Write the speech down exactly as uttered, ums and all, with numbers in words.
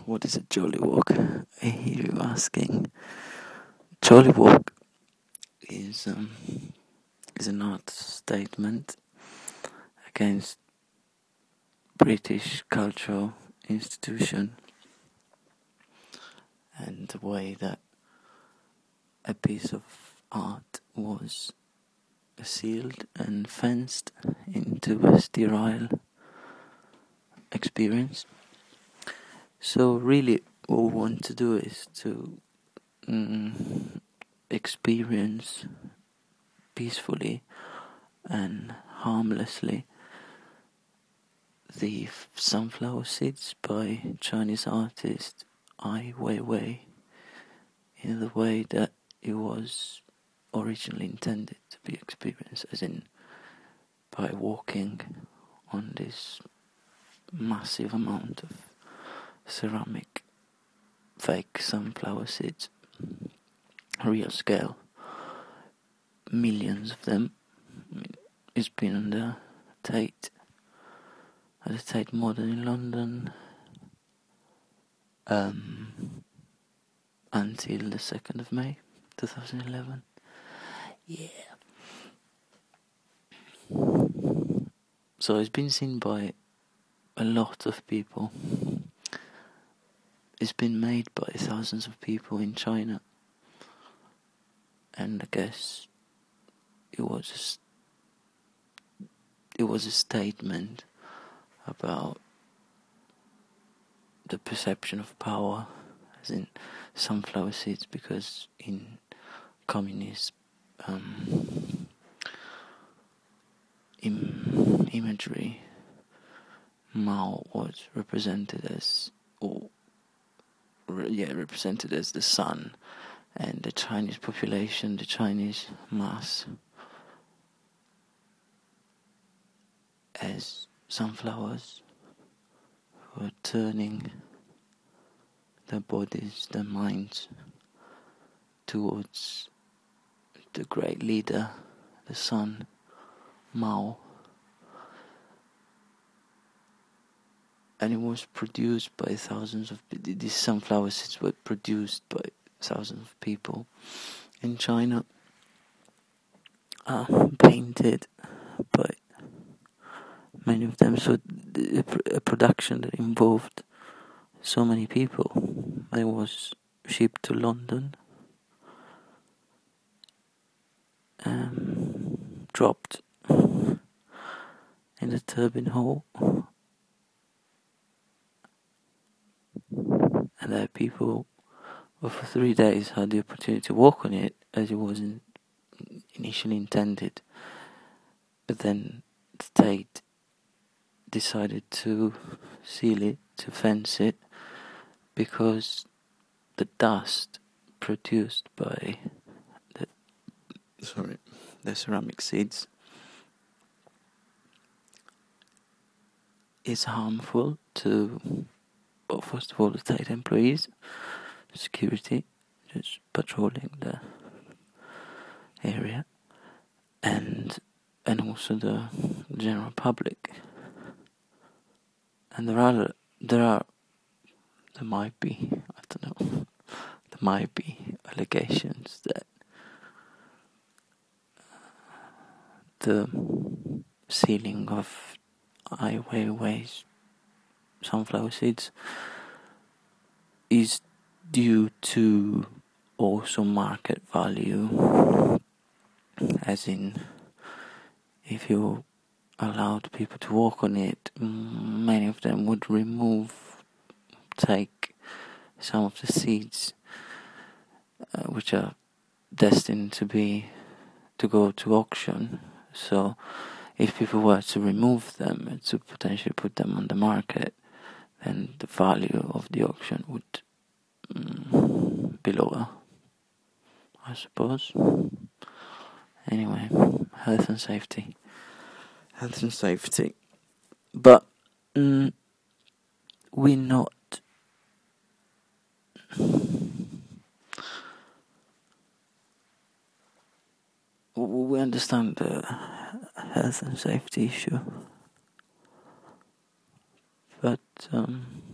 What is a jolly walk? I hear you asking. Jolly walk is um, is an art statement against British cultural institution and the way that a piece of art was sealed and fenced into a sterile experience. So really what we want to do is to mm, experience peacefully and harmlessly the Sunflower Seeds by Chinese artist Ai Weiwei in the way that it was originally intended to be experienced, as in by walking on this massive amount of ceramic fake sunflower seeds, real scale, millions of them. I mean, it's been on the Tate, at the Tate Modern in London, um, until the second of May, twenty eleven. Yeah. So it's been seen by a lot of people. It's been made by thousands of people in China, and I guess it was a, st- it was a statement about the perception of power, as in sunflower seeds, because in communist um, im- imagery, Mao was represented as, or re- yeah, represented as the sun, and the Chinese population, the Chinese mass, as sunflowers who are turning their bodies, their minds towards the great leader, the sun, Mao. And it was produced by thousands of, these sunflower seeds were produced by thousands of people in China, uh, painted by many of them. So a production that involved so many people. It was shipped to London, um, dropped in the turbine hall, and there people who for three days had the opportunity to walk on it as it wasn't initially intended. But then the state decided to seal it, to fence it, because the dust produced by the sorry the ceramic seeds is harmful to, well, first of all, the state employees, security, just patrolling the area, and and also the general public. And there are there are there might be I don't know there might be allegations that the sealing of Ai Weiwei's sunflower seeds is due to also market value, as in if you allowed people to walk on it, many of them would remove, take some of the seeds uh, which are destined to be to go to auction. So if people were to remove them and to potentially put them on the market, then the value of the auction would um, be lower, I suppose. Anyway, health and safety. Health and safety. But mm, we're not we understand the health and safety issue, but um,